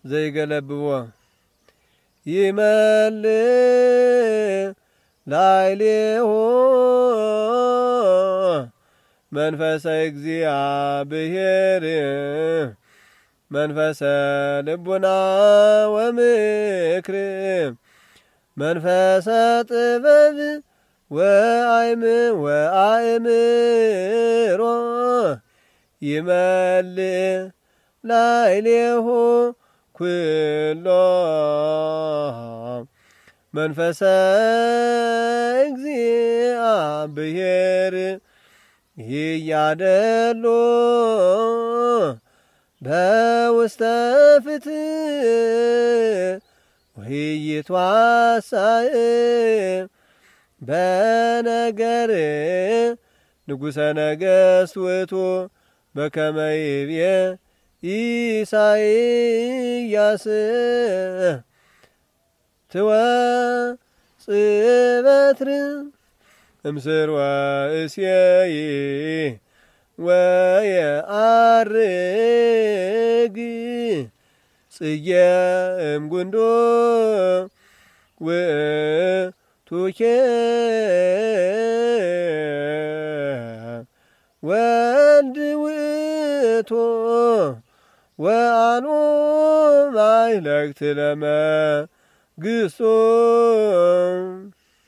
ዘይገለብዎ ይመልእ ላዕሌሁ መንፈሰ እግዚአብሔር መንፈሰ ልቡና ወምክር መንፈሰ ጥበብ ወአእምሮ ይመልእ ላዕሌሁ ኩሎ መንፈሰ እግዚአብሔር ይያደሎ በውስተ ፍትሕ ወይትዋሳእ በነገር ንጉሠ ነገሥት ውእቱ በከመ ይቤ ኢሳይያስ ትወፅእ በትር እምስርወ እሴይ ወየዐርግ ጽጌ እምጉንዶ ውእቱኬ ወልድ ውእቱ ወአልቦ ማዕለክት ለመንግሥቱ